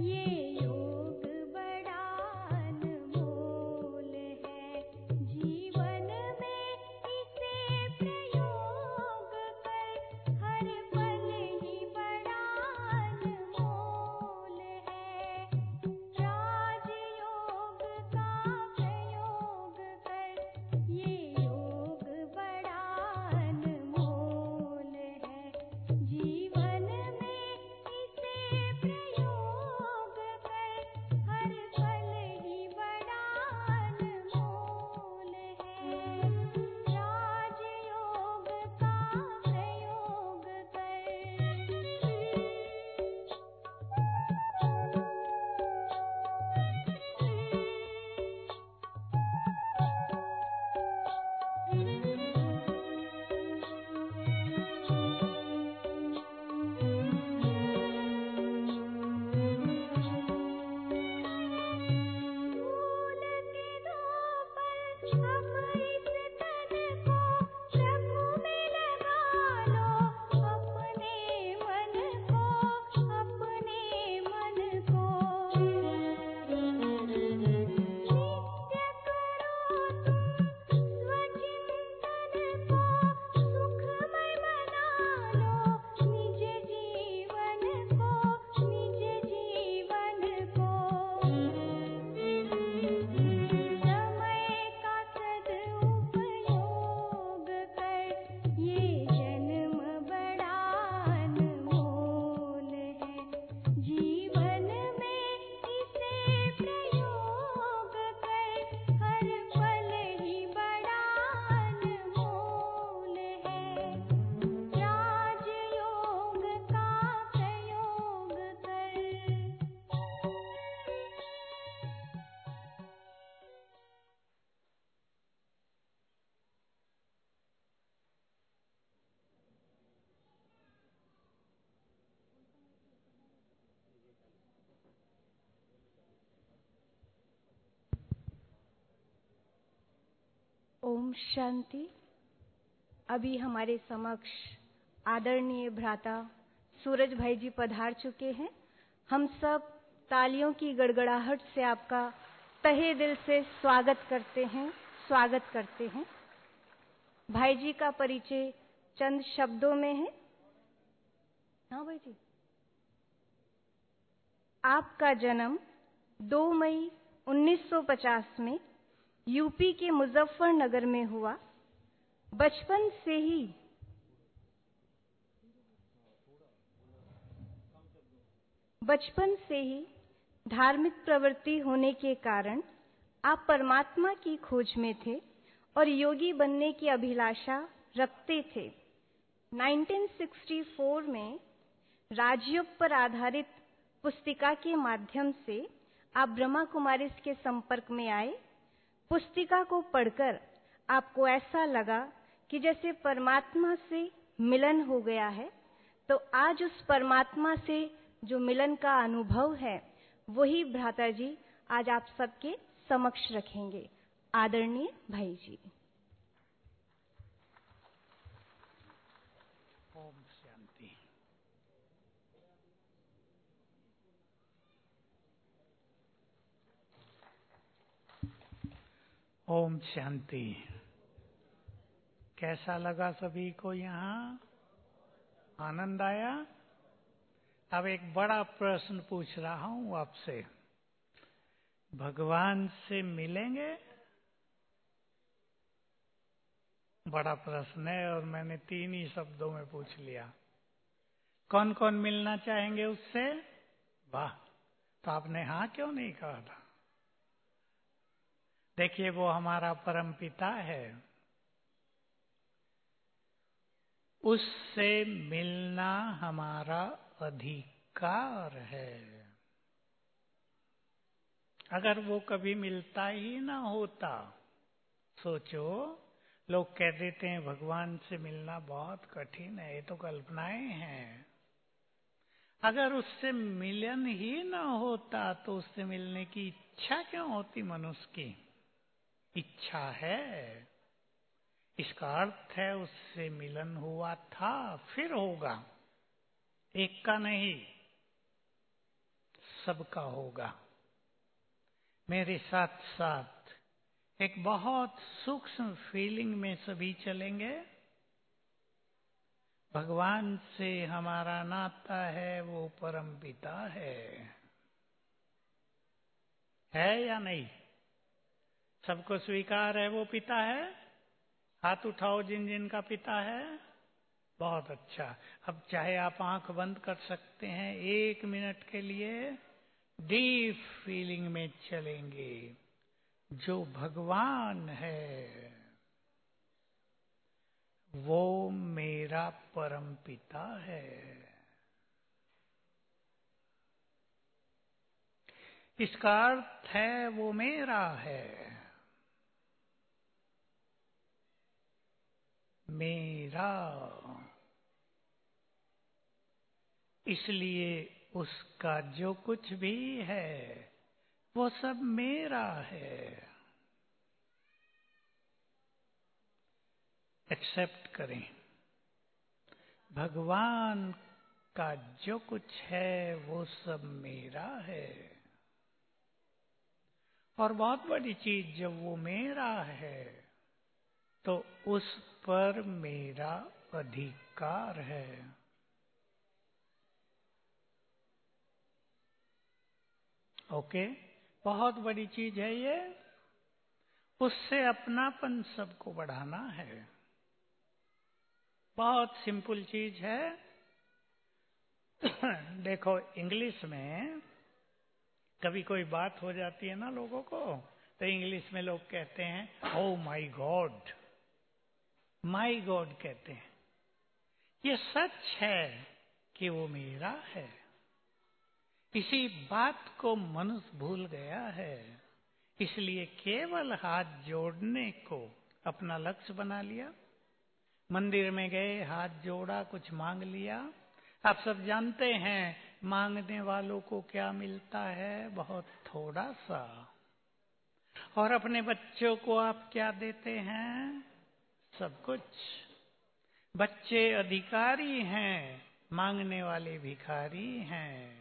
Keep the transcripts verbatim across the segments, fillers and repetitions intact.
ओम शांति। अभी हमारे समक्ष आदरणीय भ्राता सूरज भाई जी पधार चुके हैं। हम सब तालियों की गड़गड़ाहट से आपका तहे दिल से स्वागत करते हैं स्वागत करते हैं। भाई जी का परिचय चंद शब्दों में है। हाँ भाई जी, आपका जन्म दो मई उन्नीस सौ पचास में यूपी के मुजफ्फरनगर में हुआ। बचपन से ही बचपन से ही धार्मिक प्रवृत्ति होने के कारण आप परमात्मा की खोज में थे और योगी बनने की अभिलाषा रखते थे। उन्नीस सौ चौंसठ में राजयोग पर आधारित पुस्तिका के माध्यम से आप ब्रह्मा कुमारीज के संपर्क में आए। पुस्तिका को पढ़कर आपको ऐसा लगा कि जैसे परमात्मा से मिलन हो गया है। तो आज उस परमात्मा से जो मिलन का अनुभव है वही भ्राता जी आज आप सबके समक्ष रखेंगे। आदरणीय भाई जी। ओम शांति। ओम शांति। कैसा लगा सभी को यहाँ? आनंद आया? अब एक बड़ा प्रश्न पूछ रहा हूं आपसे। भगवान से मिलेंगे? बड़ा प्रश्न है और मैंने तीन ही शब्दों में पूछ लिया। कौन कौन मिलना चाहेंगे उससे? वाह, तो आपने हाँ क्यों नहीं कहा था? देखिए, वो हमारा परम पिता है, उससे मिलना हमारा अधिकार है। अगर वो कभी मिलता ही ना होता, सोचो, लोग कह देते हैं भगवान से मिलना बहुत कठिन है, ये तो कल्पनाएं हैं। अगर उससे मिलन ही ना होता तो उससे मिलने की इच्छा क्यों होती? मनुष्य की इच्छा है, इसका अर्थ है उससे मिलन हुआ था, फिर होगा। एक का नहीं, सबका होगा। मेरे साथ साथ एक बहुत सूक्ष्म फीलिंग में सभी चलेंगे। भगवान से हमारा नाता है, वो परम पिता है। है या नहीं? सबको स्वीकार है वो पिता है? हाथ उठाओ जिन जिन का पिता है। बहुत अच्छा। अब चाहे आप आंख बंद कर सकते हैं, एक मिनट के लिए डीप फीलिंग में चलेंगे। जो भगवान है वो मेरा परम पिता है। इसका अर्थ है वो मेरा है। मेरा। इसलिए उसका जो कुछ भी है वो सब मेरा है। एक्सेप्ट करें। भगवान का जो कुछ है वो सब मेरा है। और बहुत बड़ी चीज, जब वो मेरा है तो उस पर मेरा अधिकार है। ओके? बहुत बड़ी चीज है ये। उससे अपनापन सबको बढ़ाना है। बहुत सिंपल चीज है। देखो, इंग्लिश में कभी कोई बात हो जाती है ना लोगों को, तो इंग्लिश में लोग कहते हैं ओ माई गॉड। माई गॉड कहते हैं। ये सच है कि वो मेरा है। इसी बात को मनुष्य भूल गया है, इसलिए केवल हाथ जोड़ने को अपना लक्ष्य बना लिया। मंदिर में गए, हाथ जोड़ा, कुछ मांग लिया। आप सब जानते हैं मांगने वालों को क्या मिलता है? बहुत थोड़ा सा। और अपने बच्चों को आप क्या देते हैं? सब कुछ। बच्चे अधिकारी हैं, मांगने वाले भिखारी हैं।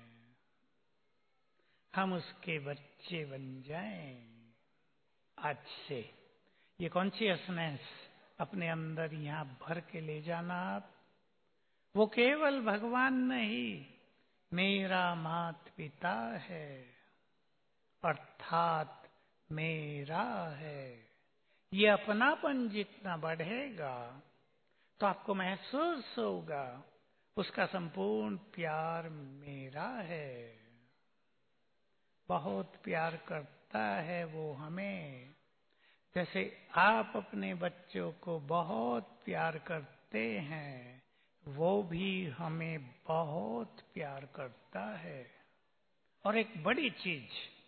हम उसके बच्चे बन जाएं। आज से ये कॉन्शियसनेस अपने अंदर यहां भर के ले जाना। आप वो केवल भगवान नहीं, मेरा मात पिता है, अर्थात मेरा है। ये अपनापन जितना बढ़ेगा तो आपको महसूस होगा उसका संपूर्ण प्यार मेरा है। बहुत प्यार करता है वो हमें, जैसे आप अपने बच्चों को बहुत प्यार करते हैं, वो भी हमें बहुत प्यार करता है। और एक बड़ी चीज,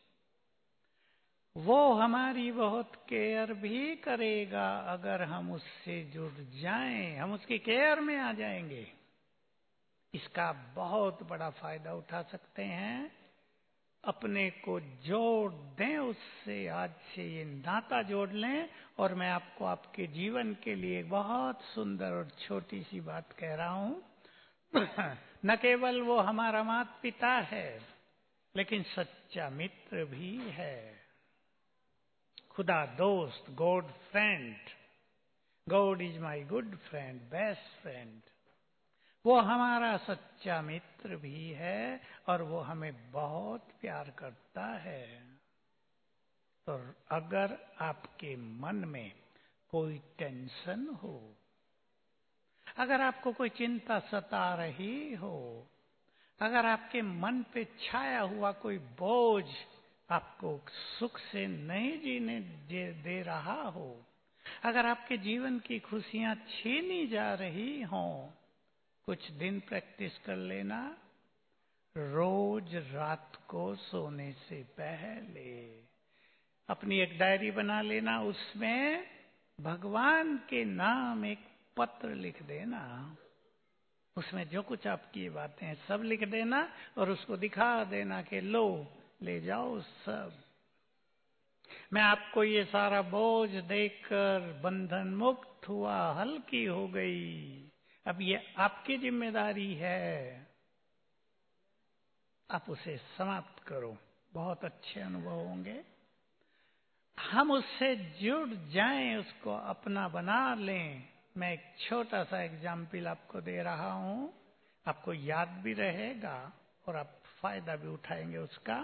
वो हमारी बहुत केयर भी करेगा अगर हम उससे जुड़ जाएं, हम उसकी केयर में आ जाएंगे। इसका बहुत बड़ा फायदा उठा सकते हैं। अपने को जोड़ दें उससे। आज से ये नाता जोड़ लें। और मैं आपको आपके जीवन के लिए बहुत सुंदर और छोटी सी बात कह रहा हूं। न केवल वो हमारा माता पिता है, लेकिन सच्चा मित्र भी है। खुदा दोस्त, God friend. God is my good friend, best friend. वो हमारा सच्चा मित्र भी है और वो हमें बहुत प्यार करता है। तो अगर आपके मन में कोई टेंशन हो, अगर आपको कोई चिंता सता रही हो, अगर आपके मन पे छाया हुआ कोई बोझ आपको सुख से नहीं जीने दे रहा हो, अगर आपके जीवन की खुशियां छीनी जा रही हों, कुछ दिन प्रैक्टिस कर लेना। रोज रात को सोने से पहले अपनी एक डायरी बना लेना। उसमें भगवान के नाम एक पत्र लिख देना। उसमें जो कुछ आपकी बातें हैं सब लिख देना और उसको दिखा देना कि लो, ले जाओ सब। मैं आपको ये सारा बोझ देकर बंधन मुक्त हुआ, हल्की हो गई। अब ये आपकी जिम्मेदारी है। आप उसे समाप्त करो, बहुत अच्छे अनुभव होंगे। हम उससे जुड़ जाएं, उसको अपना बना लें। मैं एक छोटा सा एग्जाम्पल आपको दे रहा हूं, आपको याद भी रहेगा और आप फायदा भी उठाएंगे उसका।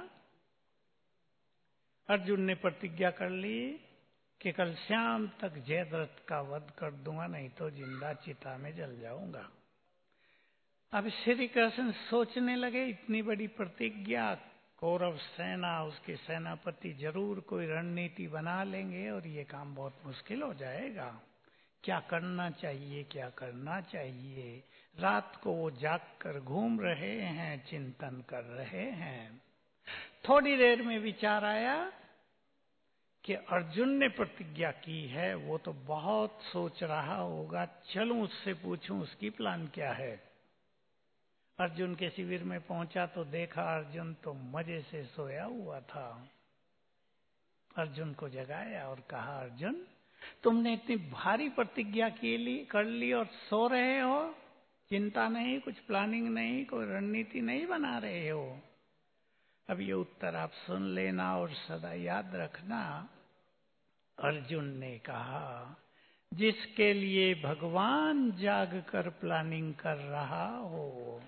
अर्जुन ने प्रतिज्ञा कर ली कि कल शाम तक जयद्रथ का वध कर दूंगा, नहीं तो जिंदा चिता में जल जाऊंगा। अब श्री कृष्ण सोचने लगे, इतनी बड़ी प्रतिज्ञा, कौरव सेना, उसके सेनापति जरूर कोई रणनीति बना लेंगे और ये काम बहुत मुश्किल हो जाएगा। क्या करना चाहिए, क्या करना चाहिए। रात को वो जागकर घूम रहे हैं, चिंतन कर रहे हैं। थोड़ी देर में विचार आया कि अर्जुन ने प्रतिज्ञा की है, वो तो बहुत सोच रहा होगा, चलूं उससे पूछूं उसकी प्लान क्या है। अर्जुन के शिविर में पहुंचा तो देखा अर्जुन तो मजे से सोया हुआ था। अर्जुन को जगाया और कहा, अर्जुन तुमने इतनी भारी प्रतिज्ञा की ली कर ली और सो रहे हो, चिंता नहीं, कुछ प्लानिंग नहीं, कोई रणनीति नहीं बना रहे हो। अब ये उत्तर आप सुन लेना और सदा याद रखना। अर्जुन ने कहा, जिसके लिए भगवान जाग कर प्लानिंग कर रहा हो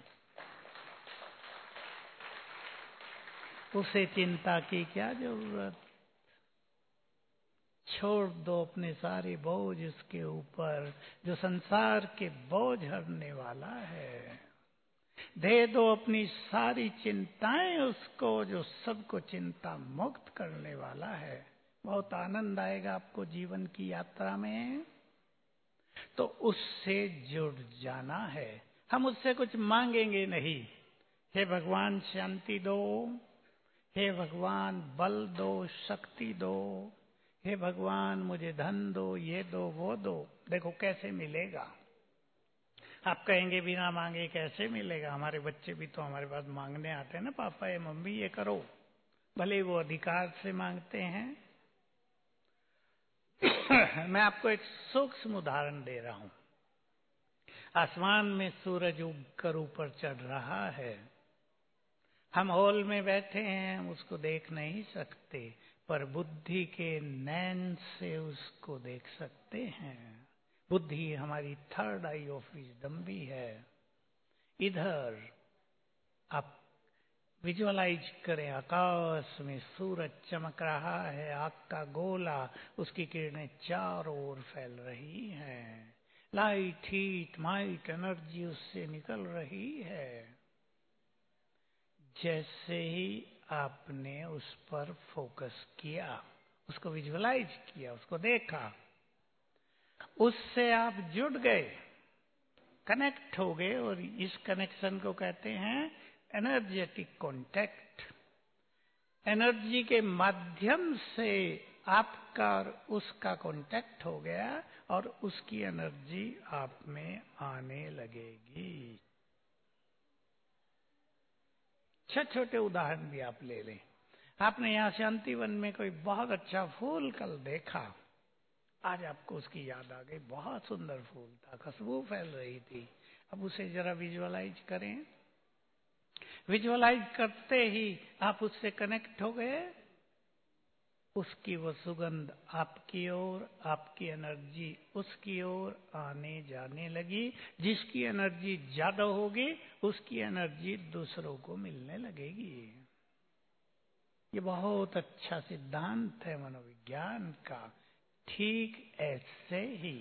उसे चिंता की क्या जरूरत। छोड़ दो अपने सारे बोझ उसके ऊपर, जो संसार के बोझ हरने वाला है। दे दो अपनी सारी चिंताएं उसको, जो सबको चिंता मुक्त करने वाला है। बहुत आनंद आएगा आपको जीवन की यात्रा में। तो उससे जुड़ जाना है। हम उससे कुछ मांगेंगे नहीं, हे भगवान शांति दो, हे भगवान बल दो, शक्ति दो, हे भगवान मुझे धन दो, ये दो वो दो। देखो कैसे मिलेगा। आप कहेंगे बिना मांगे कैसे मिलेगा। हमारे बच्चे भी तो हमारे पास मांगने आते हैं ना, पापा ये मम्मी ये करो, भले वो अधिकार से मांगते हैं। मैं आपको एक सूक्ष्म उदाहरण दे रहा हूं। आसमान में सूरज उगकर ऊपर चढ़ रहा है, हम हॉल में बैठे हैं, हम उसको देख नहीं सकते, पर बुद्धि के नैन से उसको देख सकते हैं। बुद्धि हमारी थर्ड आई ऑफ विजडम भी है। इधर आप विजुअलाइज करें, आकाश में सूरज चमक रहा है, आग का गोला, उसकी किरणें चारों ओर फैल रही हैं। लाइट, हीट, माइट, एनर्जी उससे निकल रही है। जैसे ही आपने उस पर फोकस किया, उसको विजुअलाइज किया, उसको देखा, उससे आप जुड़ गए, कनेक्ट हो गए। और इस कनेक्शन को कहते हैं एनर्जेटिक कांटेक्ट। एनर्जी के माध्यम से आपका और उसका कांटेक्ट हो गया और उसकी एनर्जी आप में आने लगेगी। छोटे छोटे उदाहरण भी आप ले लें। आपने यहाँ शांतिवन में कोई बहुत अच्छा फूल कल देखा, आज आपको उसकी याद आ गई, बहुत सुंदर फूल था, खुशबू फैल रही थी। अब उसे जरा विजुअलाइज करें। विजुअलाइज करते ही आप उससे कनेक्ट हो गए, उसकी वो सुगंध आपकी ओर, आपकी एनर्जी उसकी ओर आने जाने लगी। जिसकी एनर्जी ज्यादा होगी उसकी एनर्जी दूसरों को मिलने लगेगी। ये बहुत अच्छा सिद्धांत है मनोविज्ञान का। ठीक ऐसे ही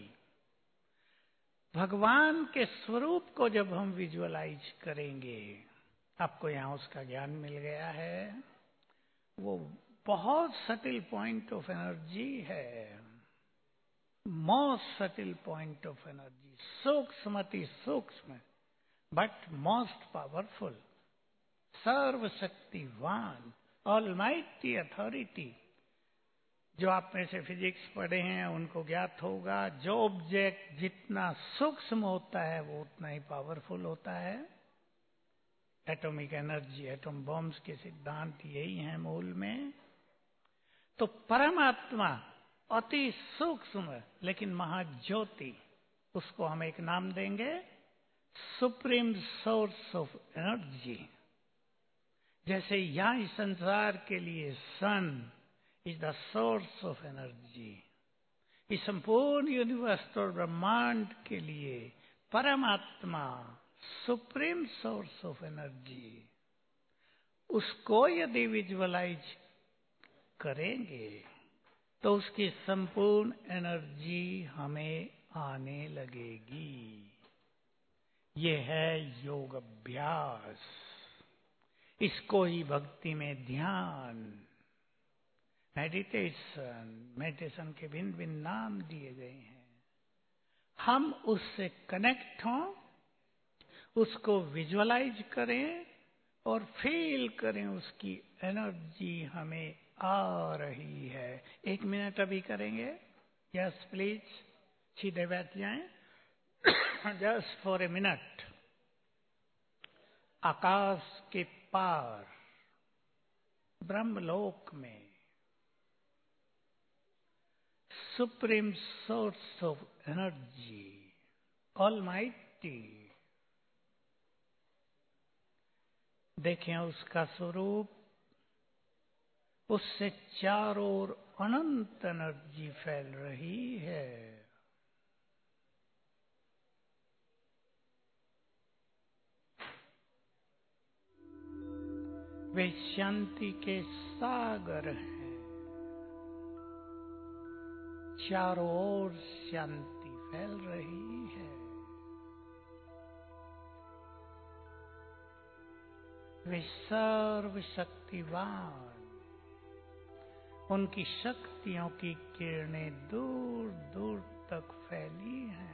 भगवान के स्वरूप को जब हम विजुअलाइज करेंगे, आपको यहां उसका ज्ञान मिल गया है, वो बहुत सटिल पॉइंट ऑफ एनर्जी है, most subtle point of energy, सूक्ष्मति सूक्ष्म बट मोस्ट पावरफुल, सर्वशक्तिवान, ऑलमाइटी अथॉरिटी। जो आप में से फिजिक्स पढ़े हैं उनको ज्ञात होगा, जो ऑब्जेक्ट जितना सूक्ष्म होता है वो उतना ही पावरफुल होता है। एटॉमिक एनर्जी, एटॉम बॉम्ब्स के सिद्धांत यही हैं मूल में। तो परमात्मा अति सूक्ष्म लेकिन महाज्योति, उसको हम एक नाम देंगे सुप्रीम सोर्स ऑफ एनर्जी। जैसे यहाँ इस संसार के लिए sun is the source of energy, इस संपूर्ण यूनिवर्स और ब्रह्मांड के लिए परमात्मा सुप्रीम सोर्स ऑफ एनर्जी, उसको यदि विजुअलाइज करेंगे तो उसकी संपूर्ण एनर्जी हमें आने लगेगी। ये है योग अभ्यास, इसको ही भक्ति में ध्यान, मेडिटेशन, मेडिटेशन के भिन्न भिन्न नाम दिए गए हैं। हम उससे कनेक्ट हों, उसको विजुअलाइज करें और फील करें उसकी एनर्जी हमें आ रही है। एक मिनट अभी करेंगे। यस प्लीज, सीधे बैठ जाएं। Just for a minute. आकाश के पार ब्रह्मलोक में supreme source of energy, almighty, देखें उसका स्वरूप, उससे चारों ओर अनंत एनर्जी फैल रही है। वे शांति के सागर हैं, चारों ओर शांति फैल रही है। वे सर्वशक्तिवान, उनकी शक्तियों की किरणें दूर दूर तक फैली हैं।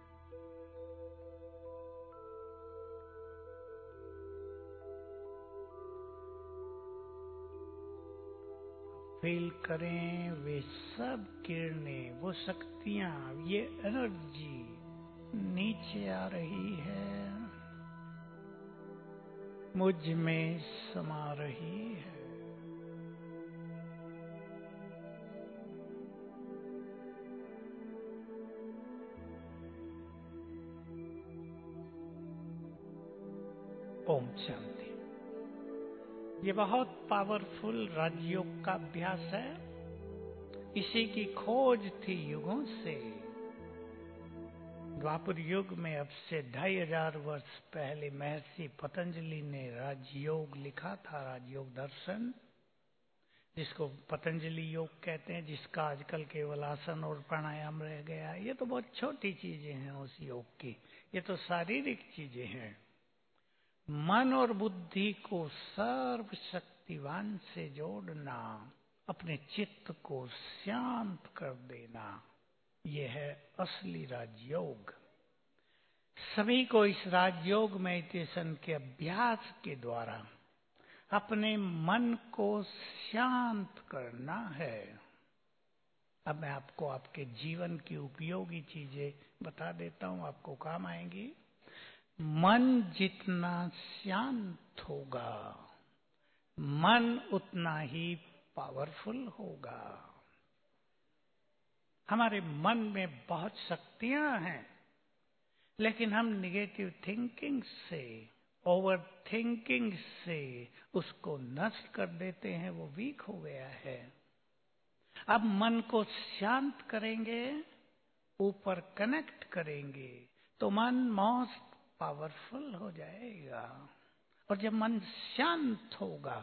फील करें वे सब किरणें, वो शक्तियां, ये एनर्जी नीचे आ रही है, मुझ में समा रही है। ओम शांति। ये बहुत पावरफुल राजयोग का अभ्यास है। इसी की खोज थी युगों से। द्वापर युग में अब से ढाई हजार वर्ष पहले महर्षि पतंजलि ने राजयोग लिखा था, राजयोग दर्शन, जिसको पतंजलि योग कहते हैं, जिसका आजकल केवल आसन और प्राणायाम रह गया है। ये तो बहुत छोटी चीजें हैं उस योग की, ये तो शारीरिक चीजें हैं। मन और बुद्धि को सर्वशक्तिवान से जोड़ना, अपने चित्त को शांत कर देना, यह है असली राजयोग। सभी को इस राजयोग मेडिटेशन के अभ्यास के द्वारा अपने मन को शांत करना है। अब मैं आपको आपके जीवन की उपयोगी चीजें बता देता हूं, आपको काम आएंगी। मन जितना शांत होगा, मन उतना ही पावरफुल होगा। हमारे मन में बहुत शक्तियां हैं, लेकिन हम निगेटिव थिंकिंग से, ओवर थिंकिंग से उसको नष्ट कर देते हैं, वो वीक हो गया है। अब मन को शांत करेंगे, ऊपर कनेक्ट करेंगे, तो मन मोस्ट पावरफुल हो जाएगा। और जब मन शांत होगा,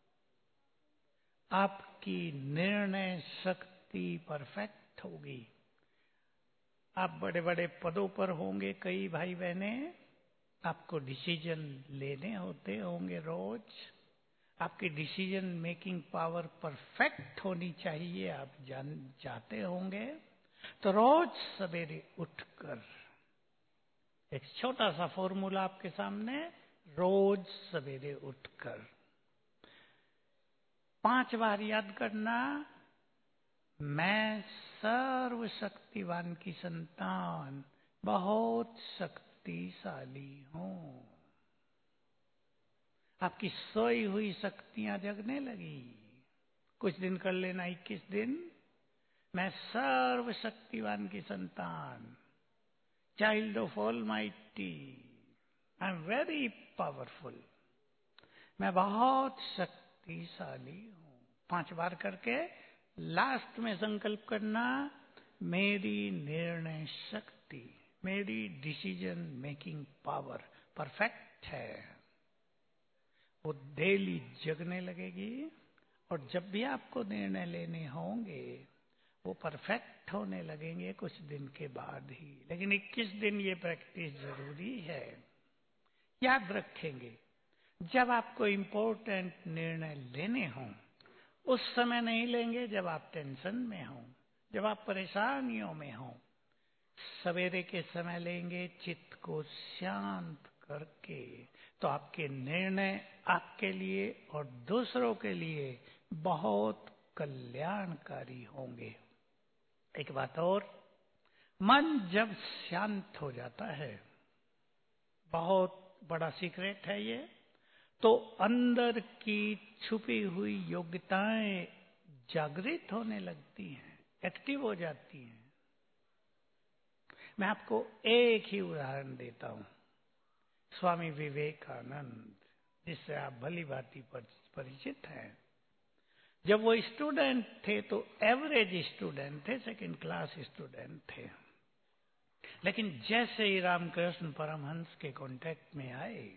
आपकी निर्णय शक्ति परफेक्ट होगी। आप बड़े बड़े पदों पर होंगे, कई भाई बहने, आपको डिसीजन लेने होते होंगे रोज। आपकी डिसीजन मेकिंग पावर परफेक्ट होनी चाहिए, आप जान चाहते होंगे। तो रोज सवेरे उठकर, एक छोटा सा फॉर्मूला आपके सामने, रोज सवेरे उठकर पांच बार याद करना, मैं सर्वशक्तिवान की संतान, बहुत शक्तिशाली हूं। आपकी सोई हुई शक्तियां जगने लगी। कुछ दिन कर लेना, इक्कीस दिन, मैं सर्वशक्तिवान की संतान, child of almighty, I am very powerful. मैं बहुत शक्तिशाली हूं। पांच बार करके लास्ट में संकल्प करना, मेरी निर्णय शक्ति, मेरी डिसीजन मेकिंग पावर परफेक्ट है। वो डेली जगने लगेगी और जब भी आपको निर्णय लेने होंगे वो परफेक्ट होने लगेंगे कुछ दिन के बाद ही। लेकिन इक्कीस दिन ये प्रैक्टिस जरूरी है। याद रखेंगे, जब आपको इम्पोर्टेंट निर्णय लेने हों उस समय नहीं लेंगे जब आप टेंशन में हों, जब आप परेशानियों में हों। सवेरे के समय लेंगे चित्त को शांत करके, तो आपके निर्णय आपके लिए और दूसरों के लिए बहुत कल्याणकारी होंगे। एक बात और, मन जब शांत हो जाता है, बहुत बड़ा सीक्रेट है ये, तो अंदर की छुपी हुई योग्यताएं जागृत होने लगती हैं, एक्टिव हो जाती हैं। मैं आपको एक ही उदाहरण देता हूं, स्वामी विवेकानंद, जिससे आप भली भांति परिचित हैं। जब वो स्टूडेंट थे तो एवरेज स्टूडेंट थे, सेकंड क्लास स्टूडेंट थे। लेकिन जैसे ही रामकृष्ण परमहंस के कांटेक्ट में आए,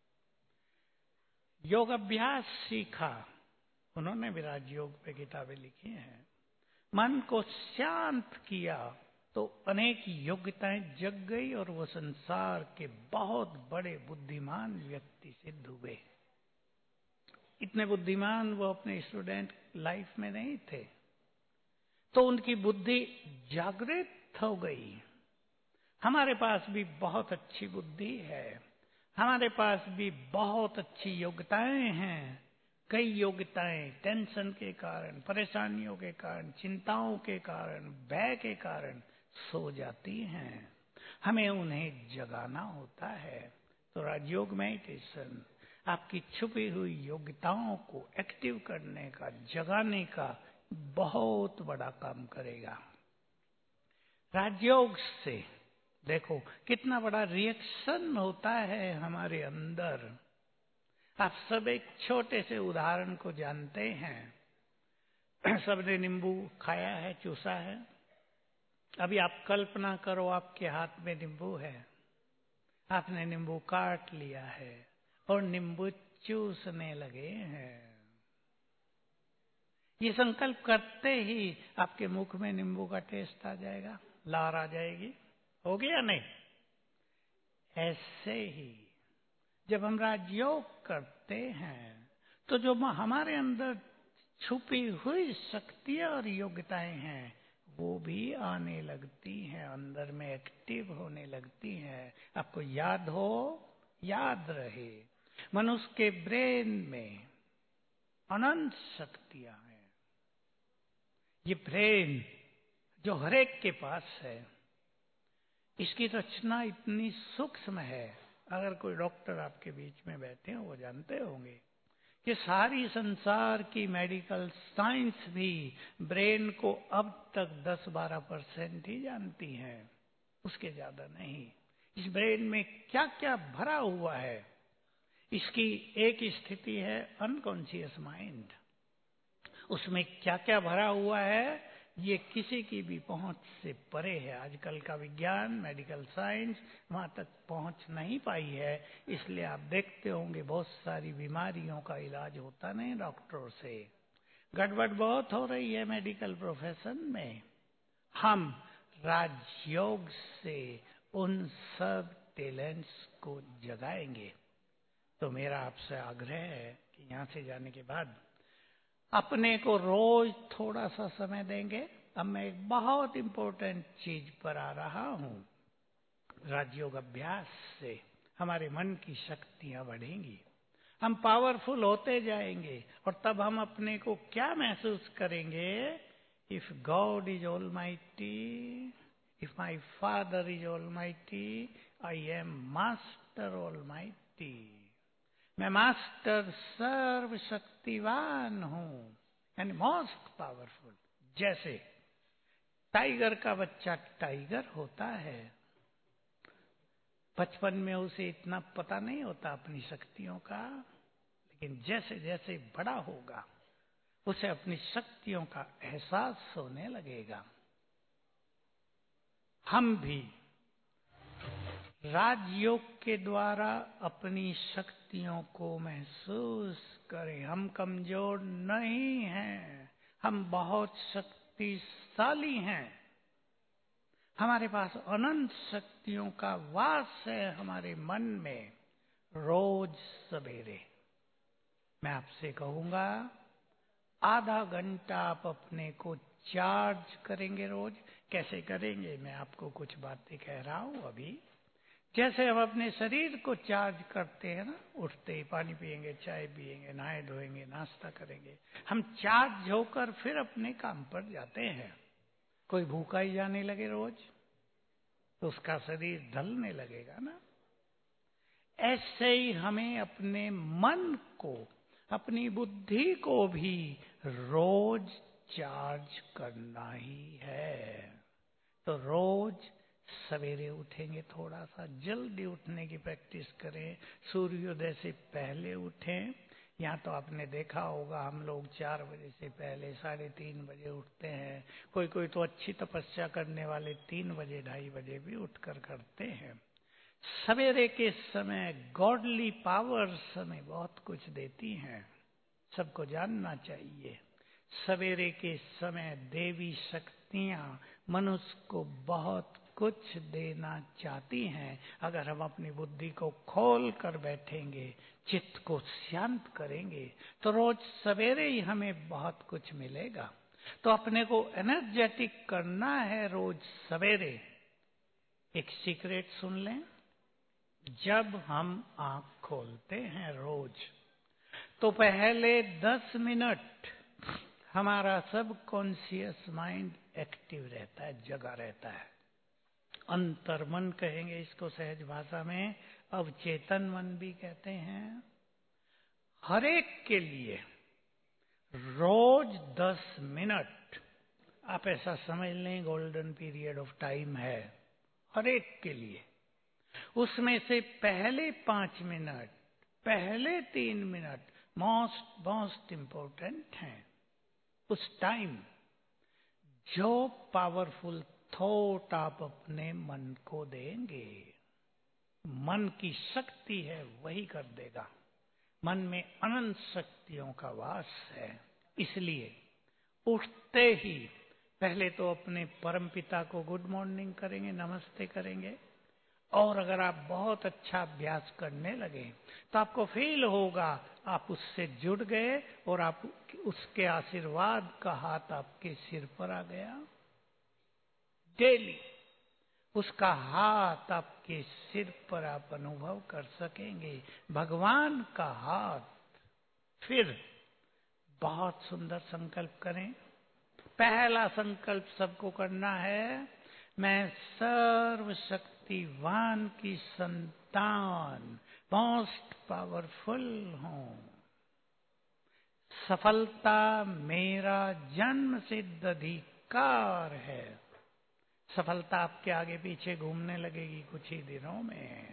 योग अभ्यास सीखा, उन्होंने भी राजयोग पे किताबें लिखी हैं, मन को शांत किया तो अनेक योग्यताएं जग गई और वो संसार के बहुत बड़े बुद्धिमान व्यक्ति सिद्ध हुए। इतने बुद्धिमान वो अपने स्टूडेंट लाइफ में नहीं थे, तो उनकी बुद्धि जागृत हो गई। हमारे पास भी बहुत अच्छी बुद्धि है, हमारे पास भी बहुत अच्छी योग्यताएं हैं। कई योग्यताएं टेंशन के कारण, परेशानियों के कारण, चिंताओं के कारण, भय के कारण सो जाती हैं। हमें उन्हें जगाना होता है। तो राजयोग मेडिटेशन आपकी छुपी हुई योग्यताओं को एक्टिव करने का, जगाने का बहुत बड़ा काम करेगा। राजयोग से देखो कितना बड़ा रिएक्शन होता है हमारे अंदर। आप सब एक छोटे से उदाहरण को जानते हैं। सबने नींबू खाया है, चूसा है। अभी आप कल्पना करो आपके हाथ में नींबू है, आपने नींबू काट लिया है और नींबू चूसने लगे हैं। ये संकल्प करते ही आपके मुख में नींबू का टेस्ट आ जाएगा, लार आ जाएगी, होगी या नहीं? ऐसे ही जब हम राजयोग करते हैं तो जो हमारे अंदर छुपी हुई शक्तियां और योग्यताएं हैं वो भी आने लगती हैं, अंदर में एक्टिव होने लगती हैं। आपको याद हो, याद रहे, मनुष्य के ब्रेन में अनंत शक्तियां हैं। ये ब्रेन जो हरेक के पास है, इसकी रचना इतनी सूक्ष्म है। अगर कोई डॉक्टर आपके बीच में बैठे हो वो जानते होंगे कि सारी संसार की मेडिकल साइंस भी ब्रेन को अब तक दस बारह परसेंट ही जानती है, उसके ज्यादा नहीं। इस ब्रेन में क्या क्या भरा हुआ है, इसकी एक स्थिति है अनकॉन्शियस माइंड। उसमें क्या क्या भरा हुआ है ये किसी की भी पहुंच से परे है। आजकल का विज्ञान, मेडिकल साइंस वहां तक पहुंच नहीं पाई है। इसलिए आप देखते होंगे बहुत सारी बीमारियों का इलाज होता नहीं डॉक्टरों से। गड़बड़ बहुत हो रही है मेडिकल प्रोफेशन में। हम राजयोग से उन सब टैलेंट्स को जगाएंगे। तो मेरा आपसे आग्रह है कि यहां से जाने के बाद अपने को रोज थोड़ा सा समय देंगे। अब मैं एक बहुत इंपॉर्टेंट चीज पर आ रहा हूं। राजयोग अभ्यास से हमारे मन की शक्तियां बढ़ेंगी, हम पावरफुल होते जाएंगे और तब हम अपने को क्या महसूस करेंगे? If God is almighty, if my father is almighty, I am master almighty. मैं मास्टर सर्वशक्तिवान हूं एंड मोस्ट पावरफुल। जैसे टाइगर का बच्चा टाइगर होता है, बचपन में उसे इतना पता नहीं होता अपनी शक्तियों का, लेकिन जैसे जैसे बड़ा होगा उसे अपनी शक्तियों का एहसास होने लगेगा। हम भी राजयोग के द्वारा अपनी शक्तियों को महसूस करें। हम कमजोर नहीं हैं, हम बहुत शक्तिशाली हैं। हमारे पास अनंत शक्तियों का वास है हमारे मन में। रोज सवेरे मैं आपसे कहूंगा, आधा घंटा आप अपने को चार्ज करेंगे रोज। कैसे करेंगे? मैं आपको कुछ बातें कह रहा हूं अभी। जैसे हम अपने शरीर को चार्ज करते हैं ना, उठते ही पानी पिएंगे, चाय पिएंगे, नहाए धोएंगे, नाश्ता करेंगे, हम चार्ज होकर फिर अपने काम पर जाते हैं। कोई भूखा ही जाने लगे रोज तो उसका शरीर ढलने लगेगा ना। ऐसे ही हमें अपने मन को, अपनी बुद्धि को भी रोज चार्ज करना ही है। तो रोज सवेरे उठेंगे, थोड़ा सा जल्दी उठने की प्रैक्टिस करें। सूर्योदय से पहले उठें। यहाँ तो आपने देखा होगा हम लोग चार बजे से पहले साढ़े तीन बजे उठते हैं। कोई कोई तो अच्छी तपस्या करने वाले तीन बजे ढाई बजे भी उठकर करते हैं। सवेरे के समय गॉडली पावर्स हमें बहुत कुछ देती हैं, सबको जानना चाहिए। सवेरे के समय देवी शक्तियां मनुष्य को बहुत कुछ देना चाहती हैं। अगर हम अपनी बुद्धि को खोल कर बैठेंगे, चित्त को शांत करेंगे, तो रोज सवेरे ही हमें बहुत कुछ मिलेगा। तो अपने को एनर्जेटिक करना है रोज सवेरे। एक सीक्रेट सुन लें, जब हम आंख खोलते हैं रोज तो पहले दस मिनट हमारा सब कॉन्शियस माइंड एक्टिव रहता है, जगा रहता है। अंतर्मन कहेंगे इसको सहज भाषा में, अवचेतन मन भी कहते हैं। हर एक के लिए रोज दस मिनट आप ऐसा समझ लें गोल्डन पीरियड ऑफ टाइम है हर एक के लिए। उसमें से पहले पांच मिनट, पहले तीन मिनट मोस्ट मोस्ट इंपॉर्टेंट हैं। उस टाइम जो पावरफुल थॉट आप अपने मन को देंगे, मन की शक्ति है वही कर देगा। मन में अनंत शक्तियों का वास है। इसलिए उठते ही पहले तो अपने परमपिता को गुड मॉर्निंग करेंगे, नमस्ते करेंगे। और अगर आप बहुत अच्छा अभ्यास करने लगे तो आपको फील होगा आप उससे जुड़ गए और आप उसके आशीर्वाद का हाथ आपके सिर पर आ गया। डेली उसका हाथ आपके सिर पर आप अनुभव कर सकेंगे, भगवान का हाथ। फिर बहुत सुंदर संकल्प करें। पहला संकल्प सबको करना है, मैं सर्वशक्तिवान की संतान, मोस्ट पावरफुल हूं। सफलता मेरा जन्म सिद्ध अधिकार है। सफलता आपके आगे पीछे घूमने लगेगी कुछ ही दिनों में।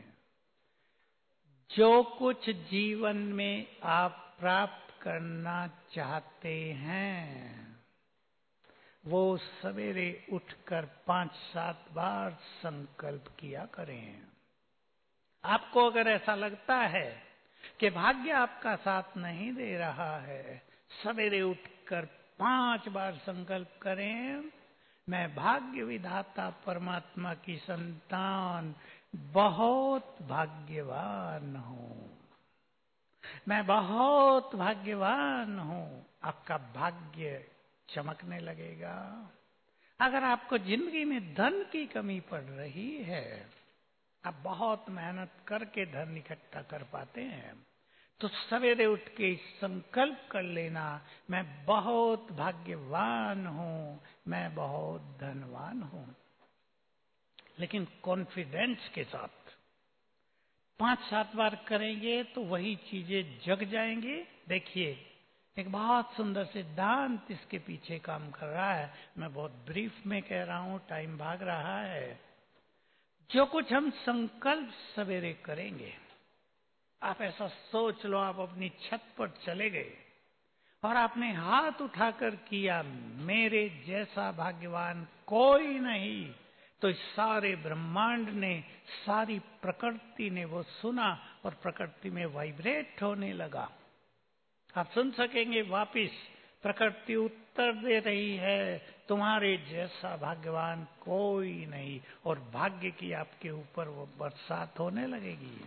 जो कुछ जीवन में आप प्राप्त करना चाहते हैं वो सवेरे उठकर पांच सात बार संकल्प किया करें। आपको अगर ऐसा लगता है कि भाग्य आपका साथ नहीं दे रहा है, सवेरे उठकर पांच बार संकल्प करें, मैं भाग्य विधाता परमात्मा की संतान बहुत भाग्यवान हूं, मैं बहुत भाग्यवान हूं। आपका भाग्य चमकने लगेगा। अगर आपको जिंदगी में धन की कमी पड़ रही है, आप बहुत मेहनत करके धन इकट्ठा कर पाते हैं, तो सवेरे उठ के संकल्प कर लेना, मैं बहुत भाग्यवान हूं, मैं बहुत धनवान हूं। लेकिन कॉन्फिडेंस के साथ पांच सात बार करेंगे तो वही चीजें जग जाएंगी। देखिए एक बहुत सुंदर सिद्धांत इसके पीछे काम कर रहा है। मैं बहुत ब्रीफ में कह रहा हूं, टाइम भाग रहा है। जो कुछ हम संकल्प सवेरे करेंगे आप ऐसा सोच लो, आप अपनी छत पर चले गए और आपने हाथ उठाकर किया, मेरे जैसा भाग्यवान कोई नहीं, तो इस सारे ब्रह्मांड ने, सारी प्रकृति ने वो सुना और प्रकृति में वाइब्रेट होने लगा। आप सुन सकेंगे वापिस, प्रकृति उत्तर दे रही है, तुम्हारे जैसा भाग्यवान कोई नहीं, और भाग्य की आपके ऊपर वो बरसात होने लगेगी।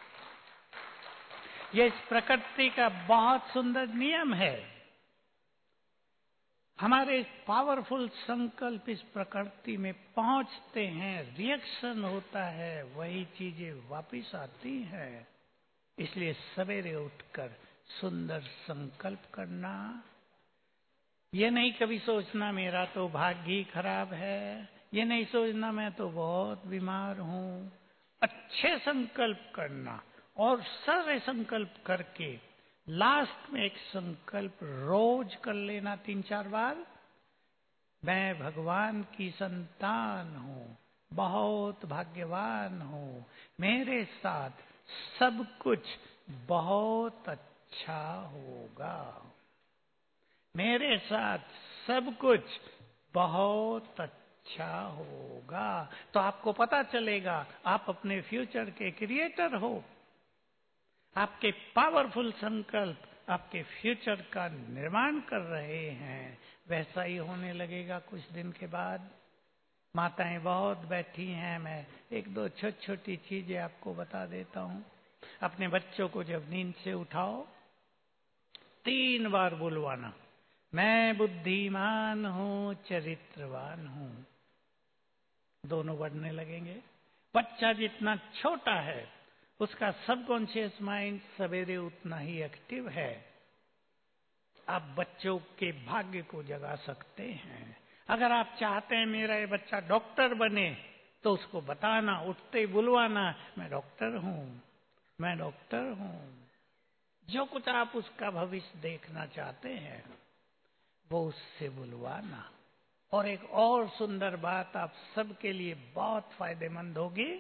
ये इस प्रकृति का बहुत सुंदर नियम है। हमारे पावरफुल संकल्प इस प्रकृति में पहुंचते हैं, रिएक्शन होता है, वही चीजें वापिस आती हैं। इसलिए सवेरे उठकर सुंदर संकल्प करना, ये नहीं कभी सोचना मेरा तो भाग्य ही खराब है, ये नहीं सोचना मैं तो बहुत बीमार हूं। अच्छे संकल्प करना और सारे संकल्प करके लास्ट में एक संकल्प रोज कर लेना, तीन चार बार, मैं भगवान की संतान हूं, बहुत भाग्यवान हूं, मेरे साथ सब कुछ बहुत अच्छा होगा, मेरे साथ सब कुछ बहुत अच्छा होगा। तो आपको पता चलेगा आप अपने फ्यूचर के क्रिएटर हो। आपके पावरफुल संकल्प आपके फ्यूचर का निर्माण कर रहे हैं। वैसा ही होने लगेगा कुछ दिन के बाद। माताएं बहुत बैठी हैं, मैं एक दो छोटी छोटी चीजें आपको बता देता हूं। अपने बच्चों को जब नींद से उठाओ, तीन बार बुलवाना, मैं बुद्धिमान हूं, चरित्रवान हूं। दोनों बढ़ने लगेंगे। बच्चा जितना छोटा है उसका सबकॉन्शियस माइंड सवेरे उतना ही एक्टिव है। आप बच्चों के भाग्य को जगा सकते हैं। अगर आप चाहते हैं मेरा ये बच्चा डॉक्टर बने, तो उसको बताना, उठते ही बुलवाना, मैं डॉक्टर हूं, मैं डॉक्टर हूं। जो कुछ आप उसका भविष्य देखना चाहते हैं वो उससे बुलवाना। और एक और सुंदर बात आप सबके लिए बहुत फायदेमंद होगी,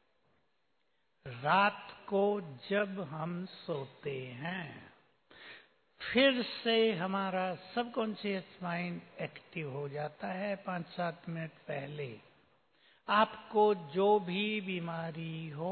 रात को जब हम सोते हैं फिर से हमारा सबकॉन्शियस माइंड एक्टिव हो जाता है। पांच सात मिनट पहले आपको जो भी बीमारी हो,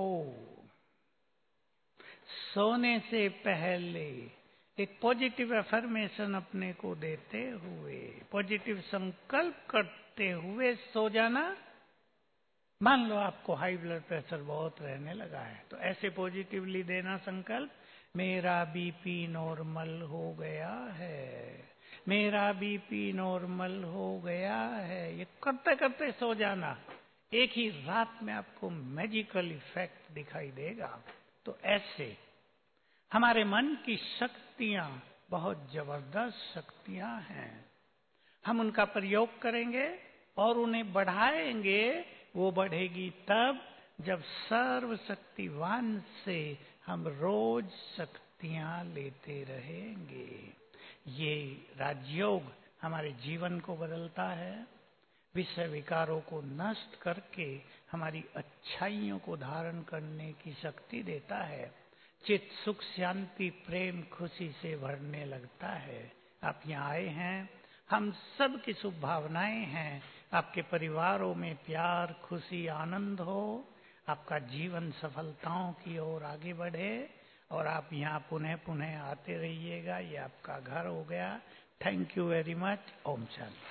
सोने से पहले एक पॉजिटिव अफर्मेशन अपने को देते हुए, पॉजिटिव संकल्प करते हुए सो जाना। मान लो आपको हाई ब्लड प्रेशर बहुत रहने लगा है, तो ऐसे पॉजिटिवली देना संकल्प, मेरा बीपी नॉर्मल हो गया है, मेरा बीपी नॉर्मल हो गया है। ये करते करते सो जाना। एक ही रात में आपको मैजिकल इफेक्ट दिखाई देगा। तो ऐसे हमारे मन की शक्तियां बहुत जबरदस्त शक्तियां हैं। हम उनका प्रयोग करेंगे और उन्हें बढ़ाएंगे। वो बढ़ेगी तब जब सर्वशक्तिवान से हम रोज शक्तियां लेते रहेंगे। ये राजयोग हमारे जीवन को बदलता है, विषय विकारों को नष्ट करके हमारी अच्छाइयों को धारण करने की शक्ति देता है। चित्त सुख शांति प्रेम खुशी से भरने लगता है। आप यहाँ आए हैं, हम सब की शुभ भावनाएं हैं। आपके परिवारों में प्यार खुशी आनंद हो, आपका जीवन सफलताओं की ओर आगे बढ़े और आप यहाँ पुनः पुनः आते रहिएगा। ये आपका घर हो गया। Thank you very much. Om Shanti.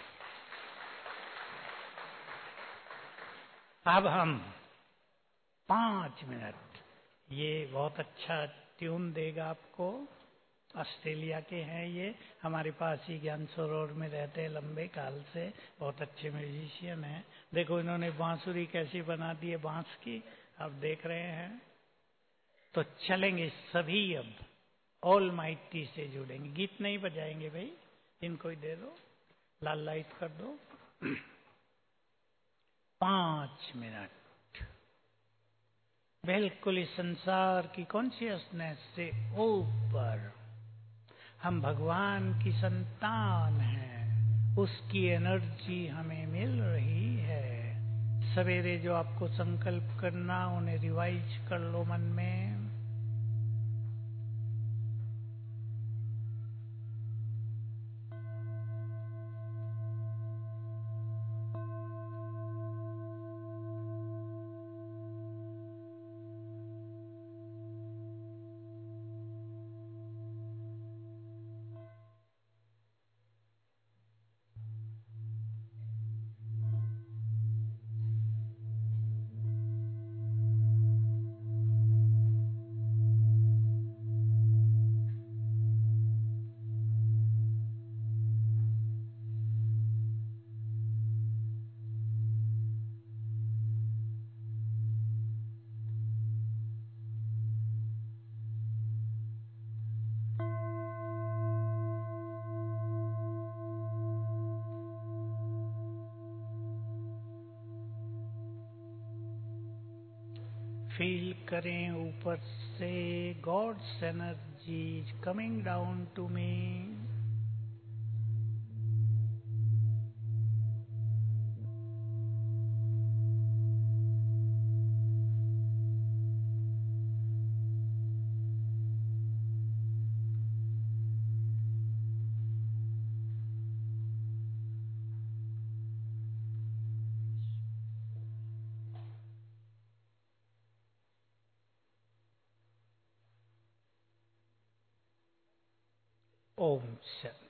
अब हम पांच मिनट, ये बहुत अच्छा ट्यून देगा आपको। ऑस्ट्रेलिया के हैं ये, हमारे पास ही ज्ञान सरोवर में रहते हैं लंबे काल से, बहुत अच्छे म्यूजिशियन हैं। देखो इन्होंने बांसुरी कैसी बना दी है, बांस की, आप देख रहे हैं। तो चलेंगे सभी, अब ऑल माइटी से जुड़ेंगे। गीत नहीं बजाएंगे भाई, इनको ही दे दो, लाल लाइट कर दो। पांच मिनट बिल्कुल इस संसार की कॉन्शियसनेस से ऊपर हम भगवान की संतान हैं, उसकी एनर्जी हमें मिल रही है। सवेरे जो आपको संकल्प करना, उन्हें रिवाइज कर लो मन में। फील करें ऊपर से God's energy coming down to me. Om Shanti.